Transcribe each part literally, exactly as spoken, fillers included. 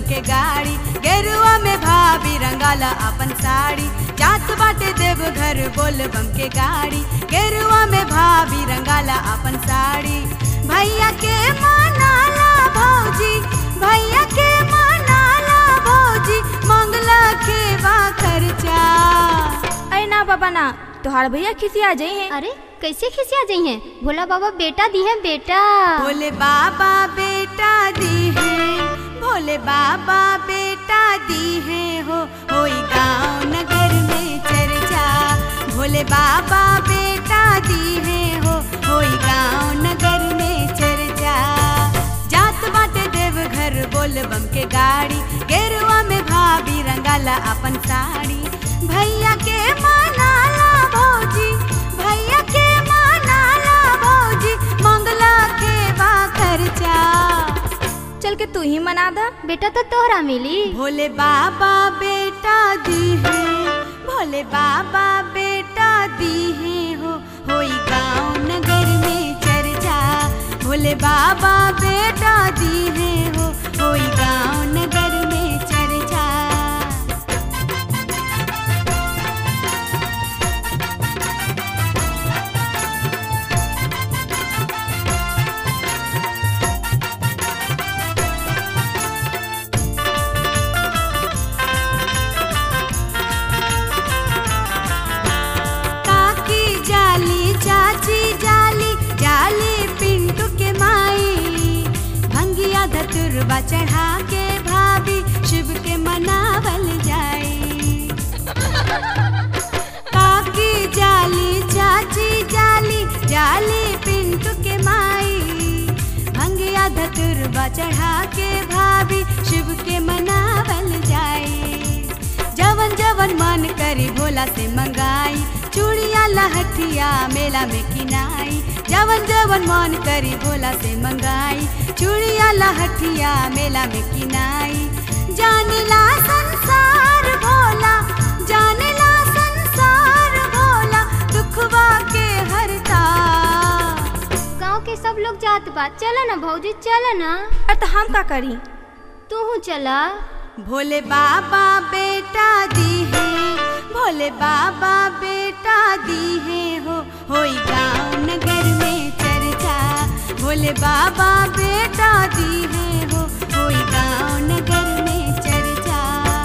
के गाड़ी, गेरुआ में भाभी रंगाला अपन साड़ी। जात बाटे देव घर बोल बम के गाड़ी, गेरुआ में भाभी रंगाला अपन साड़ी। भैया के मनाला भौजी, भैया के मनाला भौजी, मंगला खेवा खर्चा। अरे ना बाबा ना, तोहार भैया खिसिया जाई हैं। अरे कैसे खिसिया जाई हैं? भोला बाबा बेटा दी है बेटा। भोले बाबा बेटा दी है, भोले बाबा बेटा दी है हो, होई गाँव नगर में चर्चा। भोले बाबा बेटा दी है हो, होई गाँव नगर में चर्चा। जात बाटे देव घर बोल बम के गाड़ी, गेरुआ में भाभी रंगाला अपन साड़ी। भैया के मनाला भौजी, भैया के मनाला भौजी, मंगला खेवा खर्चा। चल के तू ही मना दा। बेटा तो तोहरा मिली। भोले बाबा बेटा दी है, भोले बाबा बेटा दी है हो, होई गाँव नगर में चर्चा। भोले बाबा बेटा दी है हो, होई गाँव नगर में चर्चा। चाची जाली जाली पिंटू के माई, भंगिया धतुरबा चढ़ा के भाभी शिव के मनावल जाई। काकी जाली चाची जाली जाली पिंटू के माई, भंगिया धतुरबा चढ़ा के भाभी शिव के मनावल जाई। जवन जवन मन करी भोला से मंगाई, चूड़िया लहठिया मेला में किनाई। जवन जवन मन करी भोला से मंगाई, चूड़िया लहठिया मेला में किनाई। जानिला संसार भोला, जानिला संसार भोला, दुखवा के हरता। गांव के सब लोग जात बा, चला ना भौजी चला ना। अरे तो हम का करी? तू चला। भोले बाबा बेटा दी है, भोले बाबा बेटा दी है हो, होई गाँव नगर में चर्चा। भोले बाबा बेटा दी है हो, होई गाँव नगर में चर्चा।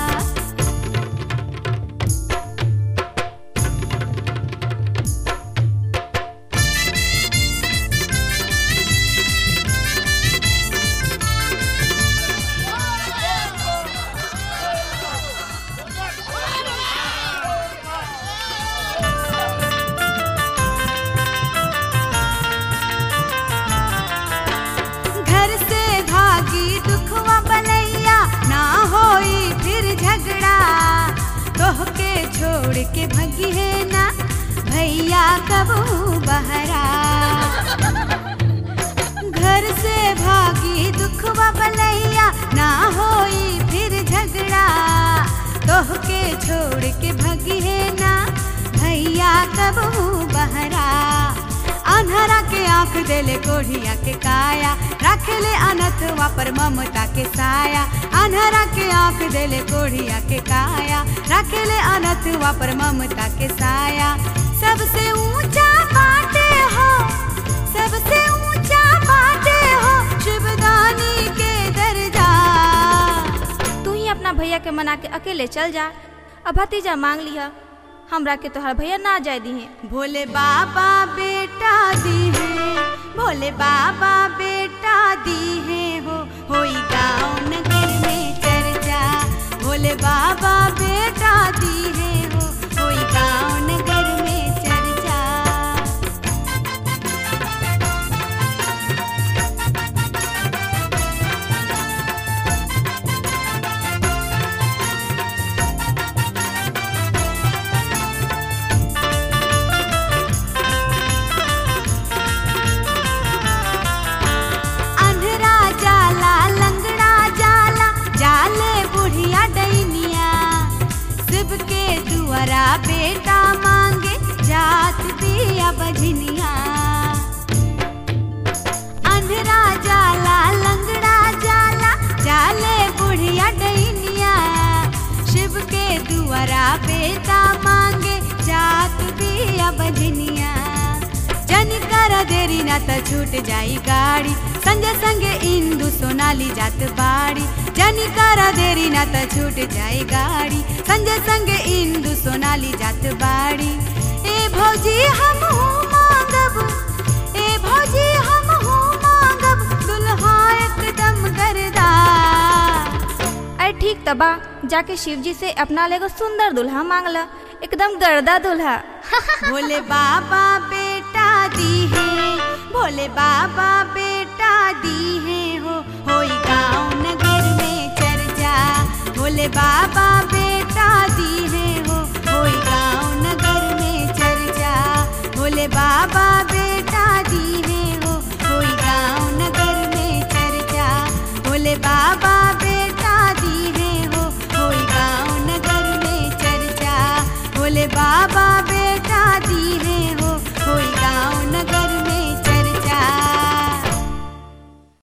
छोड़ के भगी है ना भैया कबू बहरा, घर से भागी दुखवा बलैया, ना होई फिर झगड़ा। तोह के छोड़ के भगी है ना भैया कबू बहरा। अन्हरा के आँख देले कोढ़िया के काया, रख ले अनथवा पर ममता के साया। अन्हरा के आँख देले कोढ़िया के काया, रख ले अनथवा पर ममता के साया। सबसे ऊंचा बाटे हो, सबसे ऊंचा बाटे हो, शिवदानी के दर्जा। तू ही अपना भैया के मना के अकेले चल जा। अब भतीजा मांग लिया, हमरा के तोहर भैया ना जाए दी है। भोले बाबा बेटा दी है, भोले बाबा बेटा दी है हो, होई गाँव नगर में चर्चा। भोले बाबा बेटा दी है हो, होई गाँव नगर में चर्चा। बेटा मांगे जात दिया बजनिया। अंधरा जाला लंगड़ा जाला, जाले बुढ़िया तोहरा बेटा मांगे जात बिया बजनिया। जन कर देरी ना त छूट जाई गाड़ी, संजय संगे इंदु सोनाली जात बाड़ी। जन कर देरी ना त छूट जाई गाड़ी, संजय संगे इंदु सोनाली जात बाड़ी। ए भौजी हम हूँ मांगब, ए भौजी हम हूँ मांगब, दुल्हा एकदम गर्दा। अरे ठीक तबा, जाके शिवजी से अपना लेगो सुंदर दुल्हा मांगला, एकदम गर्दा दुल्हा। भोले बाबा बेटा दी है, भोले बाबा बेटा दी है हो, होई गाँव नगर में चर्चा। भोले बाबा बेटा दी है हो, होई गाँव नगर में चर्चा। भोले बाबा